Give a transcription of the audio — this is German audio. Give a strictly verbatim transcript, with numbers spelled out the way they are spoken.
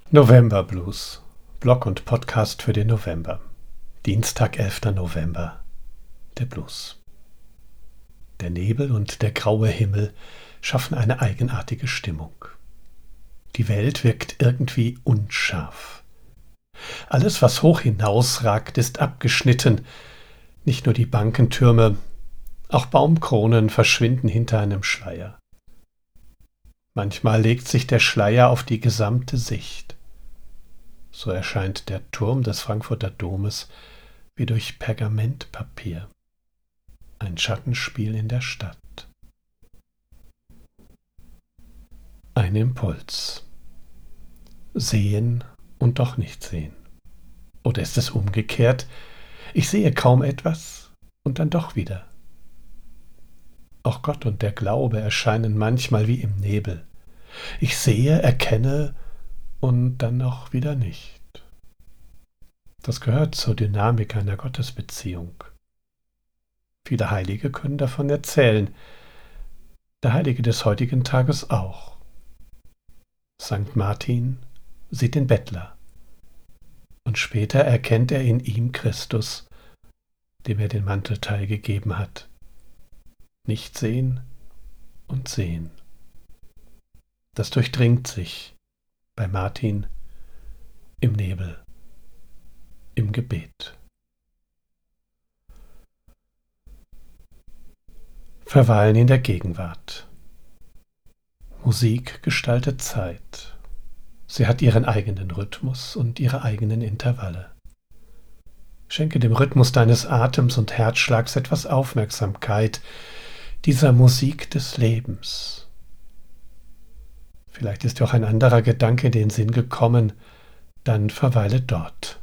November Blues. Blog und Podcast für den November. Dienstag, elfter November. Der Blues. Der Nebel und der graue Himmel schaffen eine eigenartige Stimmung. Die Welt wirkt irgendwie unscharf. Alles, was hoch hinausragt, ist abgeschnitten. Nicht nur die Bankentürme, auch Baumkronen verschwinden hinter einem Schleier. Manchmal legt sich der Schleier auf die gesamte Sicht. So erscheint der Turm des Frankfurter Domes wie durch Pergamentpapier. Ein Schattenspiel in der Stadt. Ein Impuls. Sehen und doch nicht sehen. Oder ist es umgekehrt? Ich sehe kaum etwas und dann doch wieder. Auch Gott und der Glaube erscheinen manchmal wie im Nebel. Ich sehe, erkenne und dann auch wieder nicht. Das gehört zur Dynamik einer Gottesbeziehung. Viele Heilige können davon erzählen, der Heilige des heutigen Tages auch. Sankt Martin sieht den Bettler und später erkennt er in ihm Christus, dem er den Mantelteil gegeben hat. Nicht sehen und sehen. Das durchdringt sich bei Martin im Nebel, im Gebet. Verweilen in der Gegenwart. Musik gestaltet Zeit. Sie hat ihren eigenen Rhythmus und ihre eigenen Intervalle. Schenke dem Rhythmus deines Atems und Herzschlags etwas Aufmerksamkeit, dieser Musik des Lebens. Vielleicht ist dir auch ein anderer Gedanke in den Sinn gekommen, dann verweile dort.